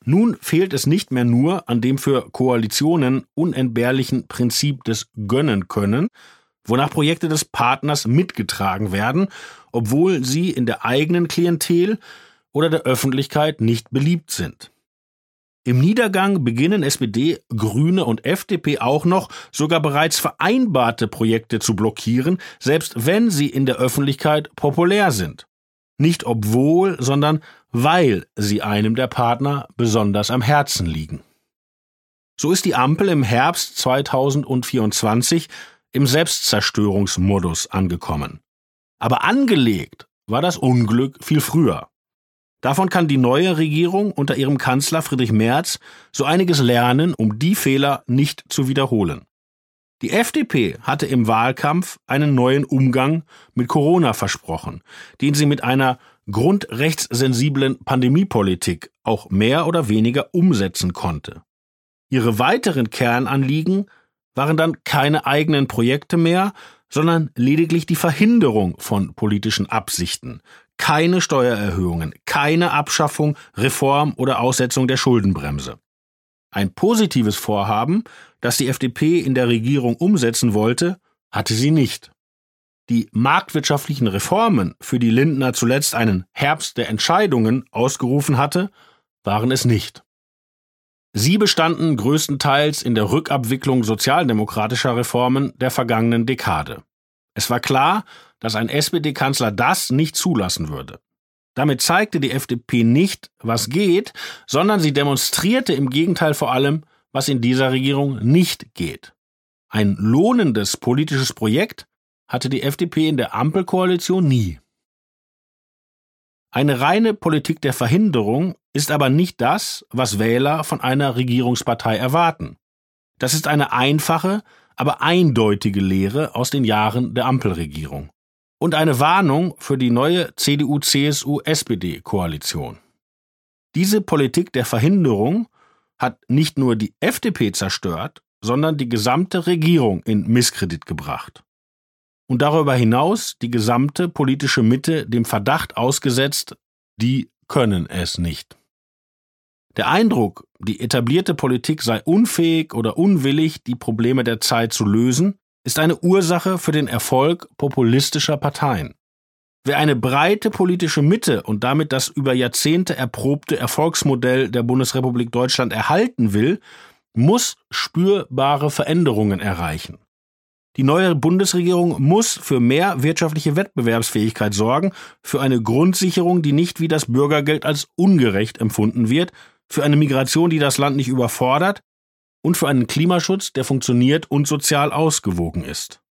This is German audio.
Nun fehlt es nicht mehr nur an dem für Koalitionen unentbehrlichen Prinzip des Gönnen können, wonach Projekte des Partners mitgetragen werden, obwohl sie in der eigenen Klientel oder der Öffentlichkeit nicht beliebt sind. Im Niedergang beginnen SPD, Grüne und FDP auch noch, sogar bereits vereinbarte Projekte zu blockieren, selbst wenn sie in der Öffentlichkeit populär sind. Nicht obwohl, sondern weil sie einem der Partner besonders am Herzen liegen. So ist die Ampel im Herbst 2024 im Selbstzerstörungsmodus angekommen. Aber angelegt war das Unglück viel früher. Davon kann die neue Regierung unter ihrem Kanzler Friedrich Merz so einiges lernen, um die Fehler nicht zu wiederholen. Die FDP hatte im Wahlkampf einen neuen Umgang mit Corona versprochen, den sie mit einer grundrechtssensiblen Pandemiepolitik auch mehr oder weniger umsetzen konnte. Ihre weiteren Kernanliegen waren dann keine eigenen Projekte mehr, sondern lediglich die Verhinderung von politischen Absichten. Keine Steuererhöhungen, keine Abschaffung, Reform oder Aussetzung der Schuldenbremse. Ein positives Vorhaben, das die FDP in der Regierung umsetzen wollte, hatte sie nicht. Die marktwirtschaftlichen Reformen, für die Lindner zuletzt einen Herbst der Entscheidungen ausgerufen hatte, waren es nicht. Sie bestanden größtenteils in der Rückabwicklung sozialdemokratischer Reformen der vergangenen Dekade. Es war klar, dass ein SPD-Kanzler das nicht zulassen würde. Damit zeigte die FDP nicht, was geht, sondern sie demonstrierte im Gegenteil vor allem, was in dieser Regierung nicht geht. Ein lohnendes politisches Projekt hatte die FDP in der Ampelkoalition nie. Eine reine Politik der Verhinderung ist aber nicht das, was Wähler von einer Regierungspartei erwarten. Das ist eine einfache, aber eindeutige Lehre aus den Jahren der Ampelregierung. Und eine Warnung für die neue CDU-CSU-SPD-Koalition. Diese Politik der Verhinderung hat nicht nur die FDP zerstört, sondern die gesamte Regierung in Misskredit gebracht. Und darüber hinaus die gesamte politische Mitte dem Verdacht ausgesetzt, die können es nicht. Der Eindruck, die etablierte Politik sei unfähig oder unwillig, die Probleme der Zeit zu lösen, ist eine Ursache für den Erfolg populistischer Parteien. Wer eine breite politische Mitte und damit das über Jahrzehnte erprobte Erfolgsmodell der Bundesrepublik Deutschland erhalten will, muss spürbare Veränderungen erreichen. Die neue Bundesregierung muss für mehr wirtschaftliche Wettbewerbsfähigkeit sorgen, für eine Grundsicherung, die nicht wie das Bürgergeld als ungerecht empfunden wird, für eine Migration, die das Land nicht überfordert, und für einen Klimaschutz, der funktioniert und sozial ausgewogen ist.